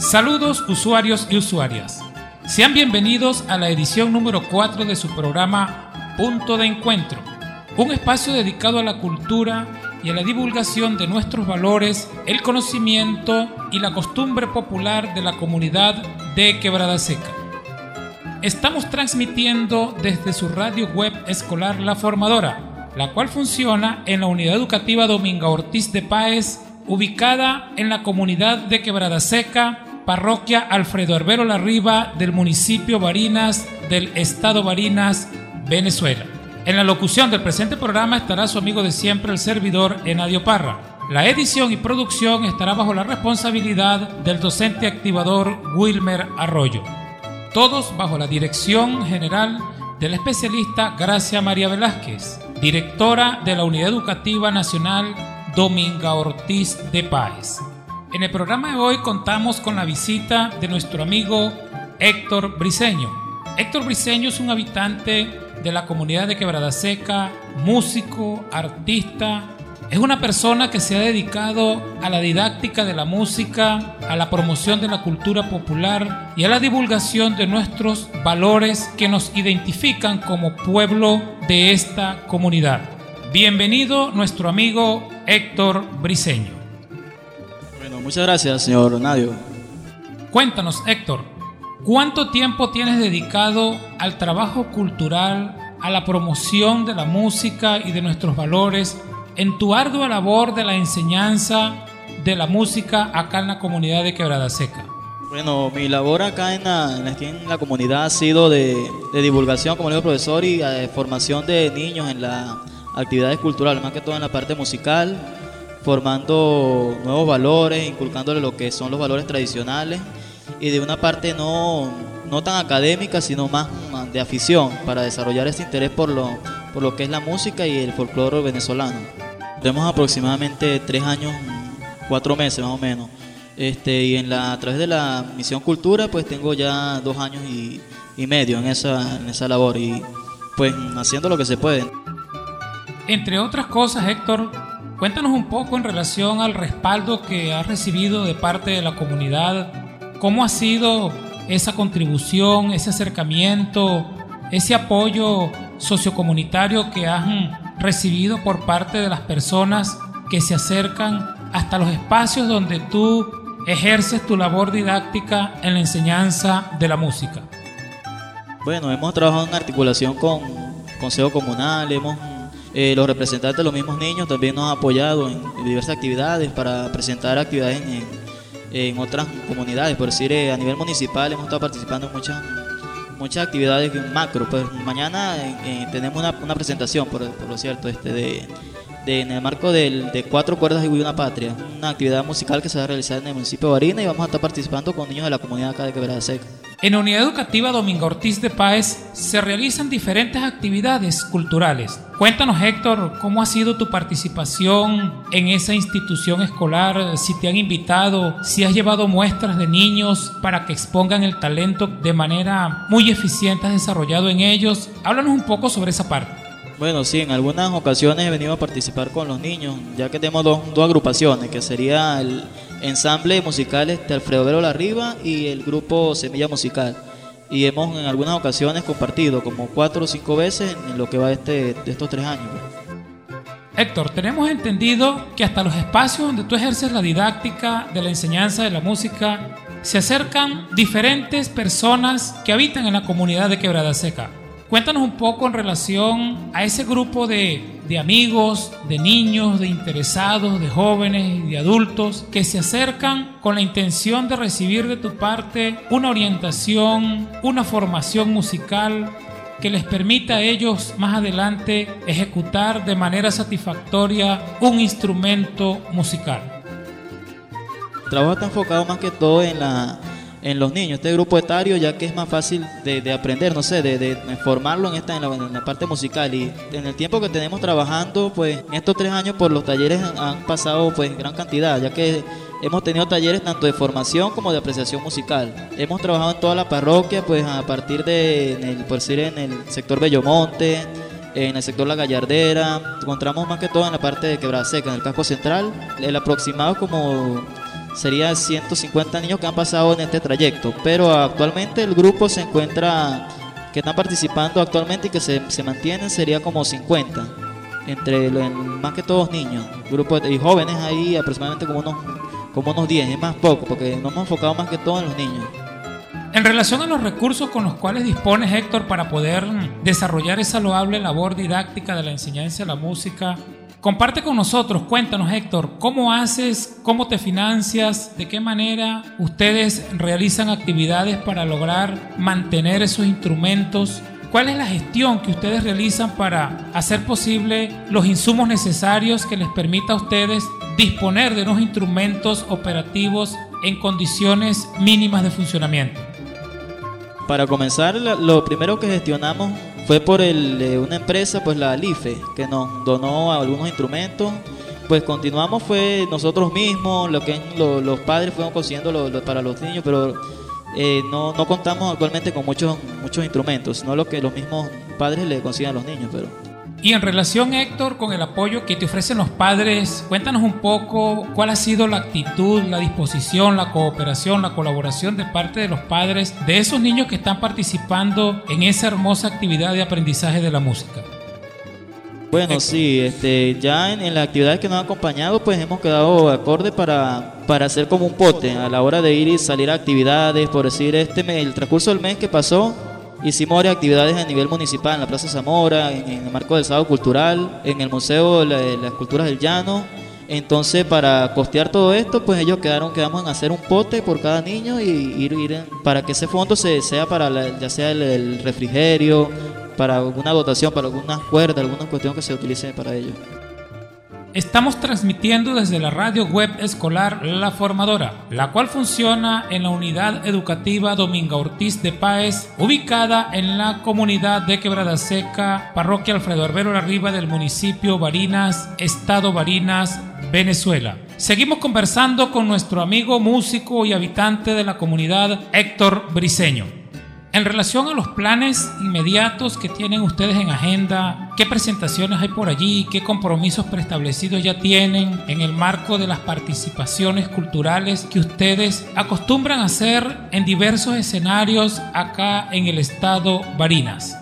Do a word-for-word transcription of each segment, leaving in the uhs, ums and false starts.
Saludos usuarios y usuarias. Sean bienvenidos a la edición número cuatro de su programa Punto de Encuentro, un espacio dedicado a la cultura y a la divulgación de nuestros valores, el conocimiento y la costumbre popular de la comunidad de Quebrada Seca. Estamos transmitiendo desde su radio web escolar La Formadora, la cual funciona en la Unidad Educativa Dominga Ortiz de Páez, ubicada en la comunidad de Quebrada Seca, parroquia Alfredo Herbero Larriba del municipio Barinas del estado Barinas, Venezuela. En la locución del presente programa estará su amigo de siempre, el servidor Enadio Parra. La edición y producción estará bajo la responsabilidad del docente activador Wilmer Arroyo. Todos bajo la dirección general de la especialista Gracia María Velázquez, directora de la Unidad Educativa Nacional Dominga Ortiz de Páez. En el programa de hoy contamos con la visita de nuestro amigo Héctor Briceño. Héctor Briceño es un habitante de la comunidad de Quebrada Seca, músico, artista. Es una persona que se ha dedicado a la didáctica de la música, a la promoción de la cultura popular y a la divulgación de nuestros valores que nos identifican como pueblo de esta comunidad. Bienvenido nuestro amigo Héctor Briceño. Bueno, muchas gracias, señor Nadio. Cuéntanos, Héctor, ¿cuánto tiempo tienes dedicado al trabajo cultural, a la promoción de la música y de nuestros valores en tu ardua labor de la enseñanza de la música acá en la comunidad de Quebrada Seca? Bueno, mi labor acá en la, en la, en la comunidad ha sido de, de divulgación, como dijo el profesor, y de formación de niños en las actividades culturales, más que todo en la parte musical, formando nuevos valores, inculcándole lo que son los valores tradicionales y de una parte no, no tan académica, sino más de afición, para desarrollar este interés por lo, por lo que es la música y el folclore venezolano. Tenemos aproximadamente tres años, cuatro meses más o menos, este, y en la, a través de la Misión Cultura pues tengo ya dos años y, y medio en esa, en esa labor y pues haciendo lo que se puede. Entre otras cosas, Héctor, cuéntanos un poco en relación al respaldo que has recibido de parte de la comunidad. ¿Cómo ha sido esa contribución, ese acercamiento, ese apoyo sociocomunitario que has recibido por parte de las personas que se acercan hasta los espacios donde tú ejerces tu labor didáctica en la enseñanza de la música? Bueno, hemos trabajado en articulación con Consejo Comunal, hemos... Eh, los representantes de los mismos niños también nos han apoyado en, en diversas actividades para presentar actividades en, en, en otras comunidades. Por decir, eh, a nivel municipal hemos estado participando en muchas, muchas actividades macro. Pues mañana eh, eh, tenemos una, una presentación, por, por lo cierto, este, de, de, en el marco del, de Cuatro Cuerdas y Una Patria, una actividad musical que se va a realizar en el municipio de Barinas y vamos a estar participando con niños de la comunidad acá de Quebrada Seca. En la Unidad Educativa Dominga Ortiz de Páez se realizan diferentes actividades culturales. Cuéntanos, Héctor, ¿cómo ha sido tu participación en esa institución escolar? Si te han invitado, si has llevado muestras de niños para que expongan el talento de manera muy eficiente, has desarrollado en ellos. Háblanos un poco sobre esa parte. Bueno, sí, en algunas ocasiones he venido a participar con los niños, ya que tenemos dos, dos agrupaciones, que sería el ensamble musical este Alfredo Herbero Larriba y el grupo Semilla Musical. Y hemos en algunas ocasiones compartido como cuatro o cinco veces en lo que va este, de estos tres años. Héctor, tenemos entendido que hasta los espacios donde tú ejerces la didáctica de la enseñanza de la música se acercan diferentes personas que habitan en la comunidad de Quebrada Seca. Cuéntanos un poco en relación a ese grupo de, de amigos, de niños, de interesados, de jóvenes y de adultos que se acercan con la intención de recibir de tu parte una orientación, una formación musical que les permita a ellos más adelante ejecutar de manera satisfactoria un instrumento musical. El trabajo está enfocado más que todo en la... en los niños, este grupo etario, ya que es más fácil de, de aprender, no sé, de, de, de formarlo en esta en la, en la parte musical. Y en el tiempo que tenemos trabajando, pues en estos tres años por los talleres han, han pasado pues gran cantidad, ya que hemos tenido talleres tanto de formación como de apreciación musical. Hemos trabajado en toda la parroquia, pues a partir de, en el, por decir, en el sector Bellomonte, en el sector La Gallardera, encontramos más que todo en la parte de Quebrada Seca, en el casco central. El aproximado como serían ciento cincuenta niños que han pasado en este trayecto, pero actualmente el grupo se encuentra, que están participando actualmente y que se, se mantienen, sería como cincuenta, entre lo- en- más que todos niños, grupos de, y jóvenes ahí aproximadamente como unos, como unos diez, es más poco, porque nos hemos enfocado más que todo en los niños. En relación a los recursos con los cuales dispones, Héctor, para poder mm, desarrollar esa loable labor didáctica de la enseñanza de la música, comparte con nosotros, cuéntanos, Héctor, ¿cómo haces, cómo te financias, de qué manera ustedes realizan actividades para lograr mantener esos instrumentos? ¿Cuál es la gestión que ustedes realizan para hacer posible los insumos necesarios que les permita a ustedes disponer de unos instrumentos operativos en condiciones mínimas de funcionamiento? Para comenzar, la- lo primero que gestionamos fue por el, eh, una empresa, pues la LIFE, que nos donó algunos instrumentos. Pues continuamos, fue nosotros mismos, lo que es lo- los padres fueron consiguiendo lo- lo- para los niños, pero eh, no, no contamos actualmente con muchos, muchos instrumentos, sino lo que los mismos padres le consiguen a los niños. Pero Y en relación, Héctor, con el apoyo que te ofrecen los padres, cuéntanos un poco cuál ha sido la actitud, la disposición, la cooperación, la colaboración de parte de los padres de esos niños que están participando en esa hermosa actividad de aprendizaje de la música. bueno, sí, este, ya en, en las actividades que nos han acompañado, pues hemos quedado acorde para, para hacer como un pote a la hora de ir y salir a actividades. Por decir, este mes, el transcurso del mes que pasó, hicimos varias actividades a nivel municipal, en la Plaza Zamora, en, en el marco del Sábado Cultural, en el Museo de la- de las Culturas del Llano. Entonces, para costear todo esto, pues ellos quedaron, quedamos en hacer un pote por cada niño y ir, ir en- para que ese fondo se, sea para, la- ya sea el, el refrigerio, para alguna dotación, para algunas cuerdas, alguna cuestión que se utilice para ello. Estamos transmitiendo desde la radio web escolar La Formadora, la cual funciona en la unidad educativa Dominga Ortiz de Páez, ubicada en la comunidad de Quebrada Seca, parroquia Alfredo Arbero Arriba del municipio Barinas, estado Barinas, Venezuela. Seguimos conversando con nuestro amigo músico y habitante de la comunidad, Héctor Briceño. En relación a los planes inmediatos que tienen ustedes en agenda, ¿qué presentaciones hay por allí? ¿Qué compromisos preestablecidos ya tienen en el marco de las participaciones culturales que ustedes acostumbran a hacer en diversos escenarios acá en el estado Barinas?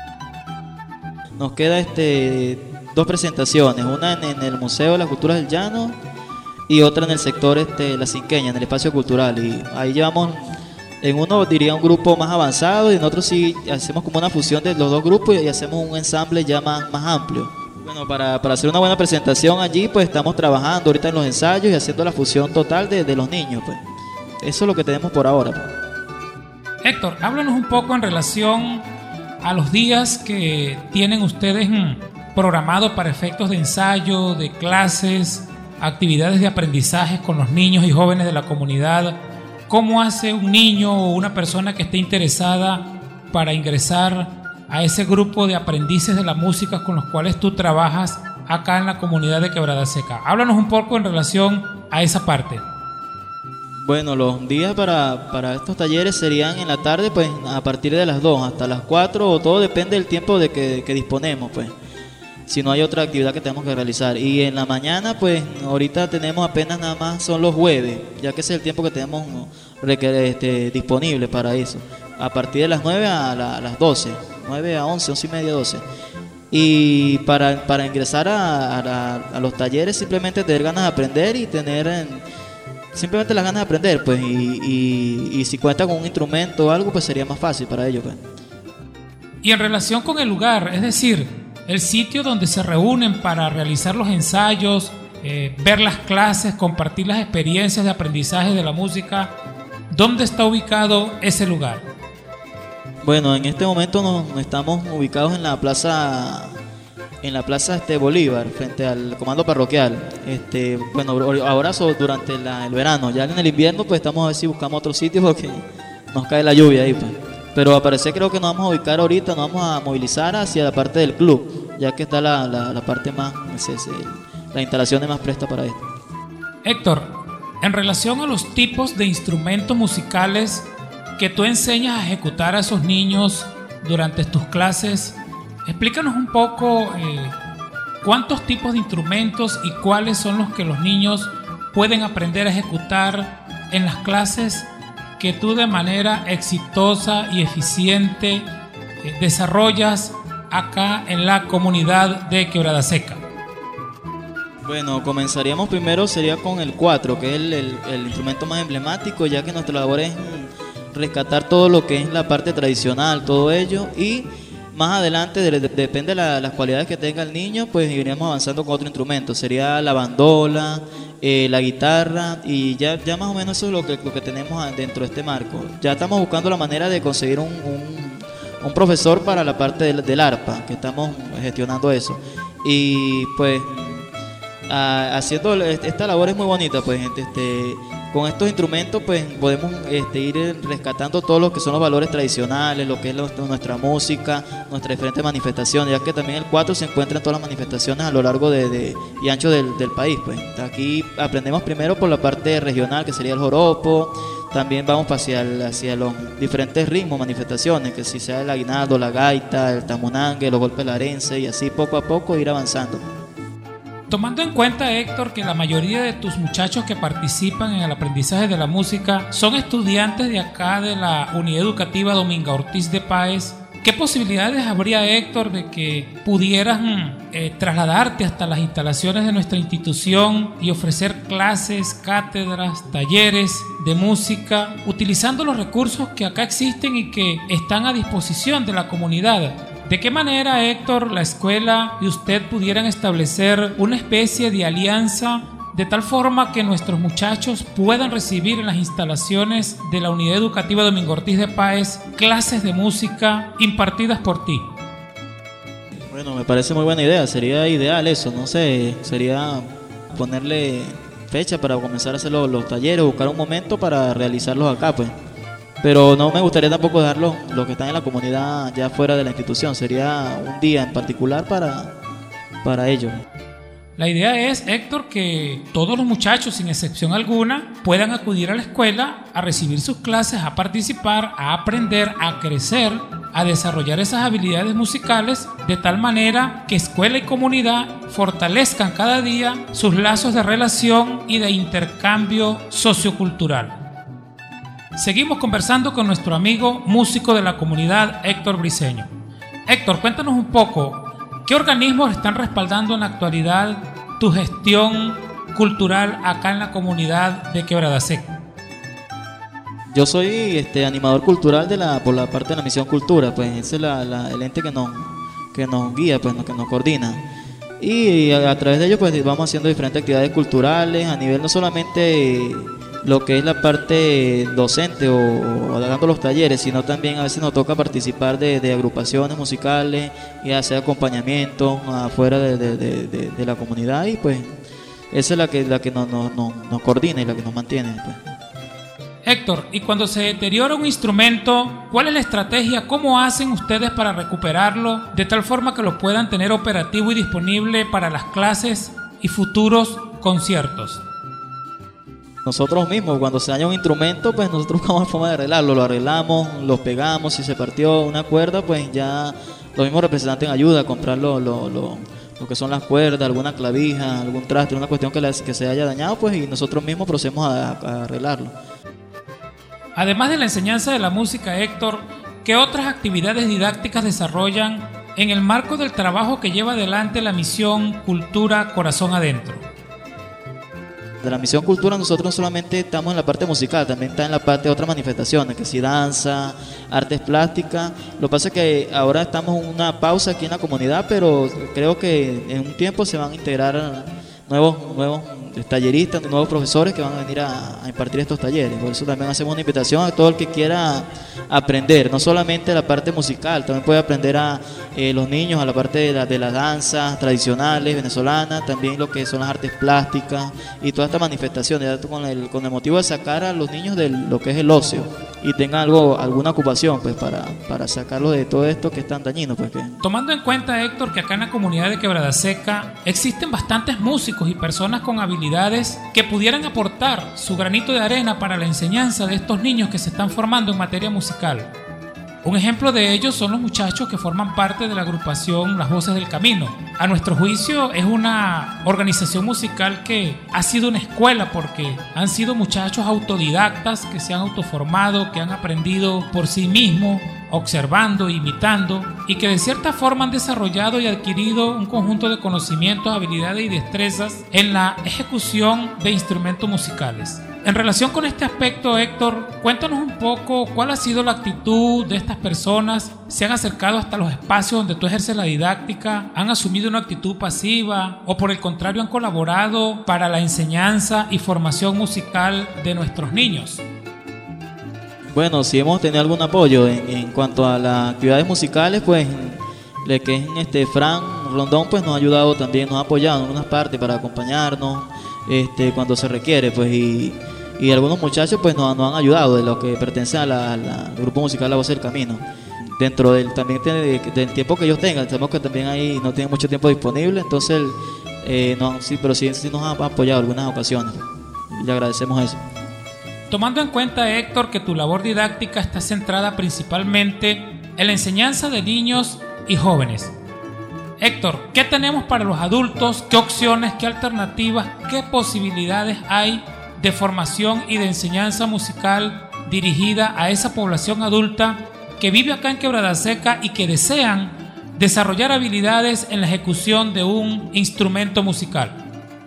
Nos queda este, dos presentaciones, una en, en el Museo de las Culturas del Llano y otra en el sector este, La Cinqueña, en el espacio cultural. Y ahí llevamos, en uno diría un grupo más avanzado y en otro sí hacemos como una fusión de los dos grupos y hacemos un ensamble ya más, más amplio. Bueno, para, para hacer una buena presentación allí, pues estamos trabajando ahorita en los ensayos y haciendo la fusión total de, de los niños, pues. Eso es lo que tenemos por ahora, pues. Héctor, háblanos un poco en relación a los días que tienen ustedes mm, programados para efectos de ensayo, de clases, actividades de aprendizaje con los niños y jóvenes de la comunidad. ¿Cómo hace un niño o una persona que esté interesada para ingresar a ese grupo de aprendices de la música con los cuales tú trabajas acá en la comunidad de Quebrada Seca? Háblanos un poco en relación a esa parte. Bueno, los días para, para estos talleres serían en la tarde, pues a partir de las dos hasta las cuatro, o todo depende del tiempo de que, que disponemos, pues. Si no hay otra actividad que tenemos que realizar. Y en la mañana, pues ahorita tenemos apenas nada más, son los jueves, ya que ese es el tiempo que tenemos requer- este, disponible para eso. A partir de las nueve a, la- a las doce, nueve a once, once y media, doce. Y para, para ingresar a, a- a los talleres, simplemente tener ganas de aprender y tener en- simplemente las ganas de aprender, pues. Y, y, y si cuenta con un instrumento o algo, pues sería más fácil para ellos, pues. Y en relación con el lugar, es decir, el sitio donde se reúnen para realizar los ensayos, eh, ver las clases, compartir las experiencias de aprendizaje de la música, ¿dónde está ubicado ese lugar? Bueno, en este momento nos, nos estamos ubicados en la plaza, en la plaza este Bolívar, frente al comando parroquial. Este, bueno, ahora so- durante la- el verano, ya en el invierno, pues estamos a ver si buscamos otro sitio porque nos cae la lluvia ahí, pues. Pero a parecer creo que nos vamos a ubicar ahorita, nos vamos a movilizar hacia la parte del club, ya que está la, la, la parte más, es, es, la instalación es más presta para esto. Héctor, en relación a los tipos de instrumentos musicales que tú enseñas a ejecutar a esos niños durante tus clases, explícanos un poco eh, cuántos tipos de instrumentos y cuáles son los que los niños pueden aprender a ejecutar en las clases que tú de manera exitosa y eficiente eh, desarrollas acá en la comunidad de Quebrada Seca? Bueno, comenzaríamos primero, sería con el cuatro, que es el, el, el instrumento más emblemático, ya que nuestra labor es rescatar todo lo que es la parte tradicional, todo ello, y más adelante, de, de, depende de la, las cualidades que tenga el niño, pues iríamos avanzando con otro instrumento, sería la bandola, eh, la guitarra, y ya, ya más o menos eso es lo que, lo que tenemos dentro de este marco. Ya estamos buscando la manera de conseguir un, un, un profesor para la parte del, del arpa, que estamos gestionando eso, y pues a, haciendo esta labor es muy bonita, pues este... Con estos instrumentos pues podemos este, ir rescatando todo lo que son los valores tradicionales, lo que es lo, nuestra música, nuestras diferentes manifestaciones, ya que también el cuatro se encuentra en todas las manifestaciones a lo largo de, de, y ancho del, del país. Pues. Aquí aprendemos primero por la parte regional, que sería el joropo, también vamos hacia, el, hacia los diferentes ritmos, manifestaciones, que si sea el aguinaldo, la gaita, el tamunangue, los golpes larenses, y así poco a poco ir avanzando. Tomando en cuenta, Héctor, que la mayoría de tus muchachos que participan en el aprendizaje de la música son estudiantes de acá de la Unidad Educativa Dominga Ortiz de Páez, ¿qué posibilidades habría, Héctor, de que pudieras eh, trasladarte hasta las instalaciones de nuestra institución y ofrecer clases, cátedras, talleres de música, utilizando los recursos que acá existen y que están a disposición de la comunidad? ¿De qué manera, Héctor, la escuela y usted pudieran establecer una especie de alianza de tal forma que nuestros muchachos puedan recibir en las instalaciones de la Unidad Educativa Domingo Ortiz de Páez clases de música impartidas por ti? Bueno, me parece muy buena idea, sería ideal eso, no sé, sería ponerle fecha para comenzar a hacer los, los talleres, buscar un momento para realizarlos acá, pues. Pero no me gustaría tampoco dejarlo, los que están en la comunidad ya fuera de la institución, sería un día en particular para, para ellos. La idea es, Héctor, que todos los muchachos, sin excepción alguna, puedan acudir a la escuela a recibir sus clases, a participar, a aprender, a crecer, a desarrollar esas habilidades musicales, de tal manera que escuela y comunidad fortalezcan cada día sus lazos de relación y de intercambio sociocultural. Seguimos conversando con nuestro amigo músico de la comunidad, Héctor Briceño. Héctor, cuéntanos un poco, ¿qué organismos están respaldando en la actualidad tu gestión cultural acá en la comunidad de Quebrada Seca? Yo soy este, animador cultural de la, por la parte de la Misión Cultura, pues ese es la, la, el ente que nos, que nos guía, pues, que nos coordina. Y a, a través de ello pues vamos haciendo diferentes actividades culturales a nivel no solamente lo que es la parte docente o, o dando los talleres, sino también a veces nos toca participar de, de agrupaciones musicales y hacer acompañamiento afuera de, de, de, de, de la comunidad, y pues esa es la que, la que nos, nos, nos coordina y la que nos mantiene, pues. Héctor, y cuando se deteriora un instrumento, ¿cuál es la estrategia? ¿Cómo hacen ustedes para recuperarlo de tal forma que lo puedan tener operativo y disponible para las clases y futuros conciertos? Nosotros mismos, cuando se daña un instrumento, pues nosotros buscamos forma de arreglarlo, lo arreglamos, lo pegamos, si se partió una cuerda, pues ya los mismos representantes ayudan a comprar lo, lo, lo, lo que son las cuerdas, alguna clavija, algún traste, una cuestión que, la, que se haya dañado, pues y nosotros mismos procedemos a, a arreglarlo. Además de la enseñanza de la música, Héctor, ¿qué otras actividades didácticas desarrollan en el marco del trabajo que lleva adelante la Misión Cultura Corazón Adentro? De la Misión Cultura nosotros no solamente estamos en la parte musical, también está en la parte de otras manifestaciones, que si danza, artes plásticas. Lo que pasa es que ahora estamos en una pausa aquí en la comunidad, pero creo que en un tiempo se van a integrar nuevos, nuevos talleristas, nuevos profesores que van a venir a, a impartir estos talleres. Por eso también hacemos una invitación a todo el que quiera aprender, no solamente la parte musical, también puede aprender a eh, los niños a la parte de, la, de las danzas tradicionales venezolanas, también lo que son las artes plásticas y todas estas manifestaciones, con el, con el motivo de sacar a los niños de lo que es el ocio y tengan algo, alguna ocupación, pues para, para sacarlos de todo esto que es tan dañino, pues, que... Tomando en cuenta, Héctor, que acá en la comunidad de Quebrada Seca existen bastantes músicos y personas con habilidades que pudieran aportar su granito de arena para la enseñanza de estos niños que se están formando en materia musical. Un ejemplo de ello son los muchachos que forman parte de la agrupación Las Voces del Camino. A nuestro juicio es una organización musical que ha sido una escuela porque han sido muchachos autodidactas que se han autoformado, que han aprendido por sí mismos, observando, imitando, y que de cierta forma han desarrollado y adquirido un conjunto de conocimientos, habilidades y destrezas en la ejecución de instrumentos musicales. En relación con este aspecto, Héctor, cuéntanos un poco cuál ha sido la actitud de estas personas. ¿Se han acercado hasta los espacios donde tú ejerces la didáctica? ¿Han asumido una actitud pasiva? ¿O por el contrario han colaborado para la enseñanza y formación musical de nuestros niños? Bueno, si hemos tenido algún apoyo en, en cuanto a las actividades musicales, pues le que es este Fran Rondón, pues nos ha ayudado también, nos ha apoyado en algunas partes para acompañarnos este, cuando se requiere, pues y, y algunos muchachos pues nos, nos han ayudado de los que pertenecen a la, la, al grupo musical La Voz del Camino. Dentro del también de, del tiempo que ellos tengan, sabemos que también ahí no tienen mucho tiempo disponible, entonces eh, no, sí, pero sí, sí nos ha apoyado en algunas ocasiones. Y le agradecemos eso. Tomando en cuenta, Héctor, que tu labor didáctica está centrada principalmente en la enseñanza de niños y jóvenes. Héctor, ¿qué tenemos para los adultos? ¿Qué opciones, qué alternativas, qué posibilidades hay de formación y de enseñanza musical dirigida a esa población adulta que vive acá en Quebrada Seca y que desean desarrollar habilidades en la ejecución de un instrumento musical?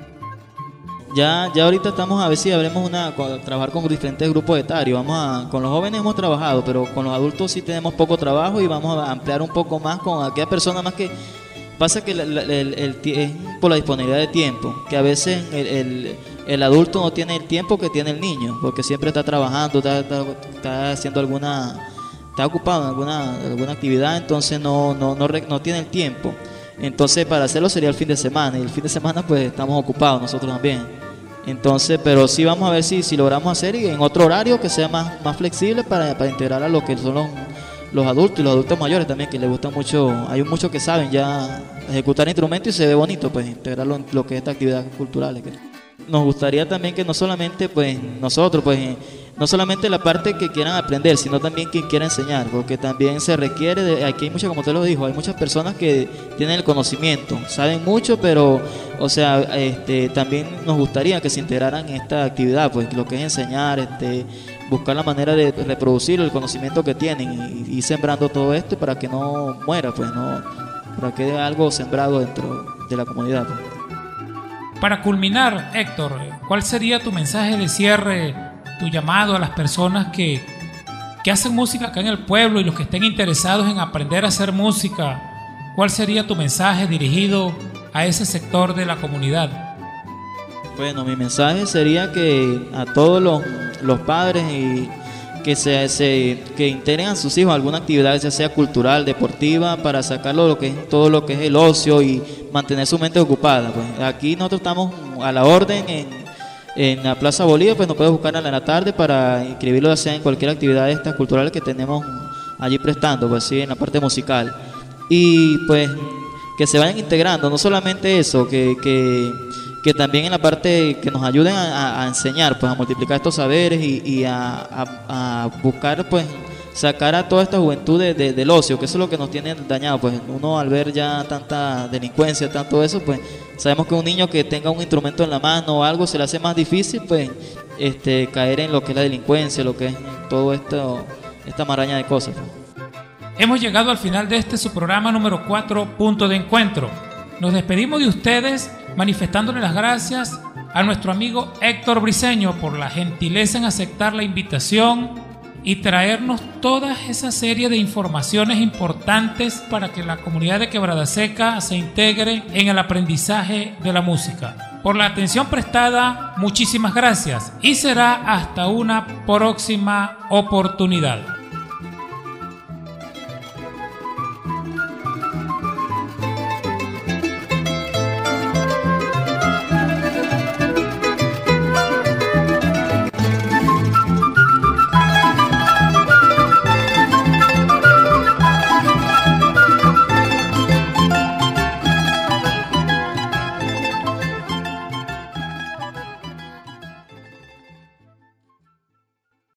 Ya, ya ahorita estamos a ver si habremos una trabajar con diferentes grupos etarios. Vamos a, con los jóvenes hemos trabajado, pero con los adultos sí tenemos poco trabajo y vamos a ampliar un poco más con aquellas personas más que pasa que la, la, el, el, el, es por la disponibilidad de tiempo, que a veces el, el, el adulto no tiene el tiempo que tiene el niño, porque siempre está trabajando, está, está, está haciendo alguna, está ocupado en alguna, alguna actividad, entonces no, no, no, no tiene el tiempo. Entonces para hacerlo sería el fin de semana, y el fin de semana pues estamos ocupados nosotros también. Entonces, pero sí vamos a ver si, si logramos hacer y en otro horario que sea más, más flexible para, para integrar a lo que son los, los adultos y los adultos mayores también, que les gusta mucho, hay muchos que saben ya ejecutar instrumentos y se ve bonito, pues integrarlo en lo que es esta actividad cultural. Nos gustaría también que no solamente pues nosotros, pues no solamente la parte que quieran aprender, sino también quien quiera enseñar, porque también se requiere, de, aquí hay muchas, como usted lo dijo, hay muchas personas que tienen el conocimiento, saben mucho, pero, o sea, este, también nos gustaría que se integraran en esta actividad, pues lo que es enseñar, este, buscar la manera de reproducir el conocimiento que tienen y, y sembrando todo esto para que no muera, pues no, para que quede algo sembrado dentro de la comunidad. Pues. Para culminar, Héctor, ¿cuál sería tu mensaje de cierre, tu llamado a las personas que, que hacen música acá en el pueblo y los que estén interesados en aprender a hacer música? ¿Cuál sería tu mensaje dirigido a ese sector de la comunidad? Bueno, mi mensaje sería que a todos los, los padres y que se, se que integren a sus hijos a alguna actividad, ya sea cultural, deportiva, para sacarlo lo que es todo lo que es el ocio y mantener su mente ocupada. Pues aquí nosotros estamos a la orden en En la Plaza Bolívar, pues nos puede buscar a la tarde para inscribirlo, ya sea en cualquier actividad de estas culturales que tenemos allí prestando, pues sí, en la parte musical. Y pues que se vayan integrando, no solamente eso, que, que, que también en la parte que nos ayuden a, a enseñar, pues a multiplicar estos saberes y, y a, a, a buscar, pues sacar a toda esta juventud de, de, del ocio, que eso es lo que nos tiene dañado, pues uno al ver ya tanta delincuencia, tanto eso, pues sabemos que un niño que tenga un instrumento en la mano o algo se le hace más difícil, pues este, caer en lo que es la delincuencia, lo que es todo esto, esta maraña de cosas. Hemos llegado al final de este su programa número cuatro, Punto de Encuentro. Nos despedimos de ustedes manifestándole las gracias a nuestro amigo Héctor Briceño por la gentileza en aceptar la invitación y traernos toda esa serie de informaciones importantes para que la comunidad de Quebrada Seca se integre en el aprendizaje de la música. Por la atención prestada, muchísimas gracias y será hasta una próxima oportunidad.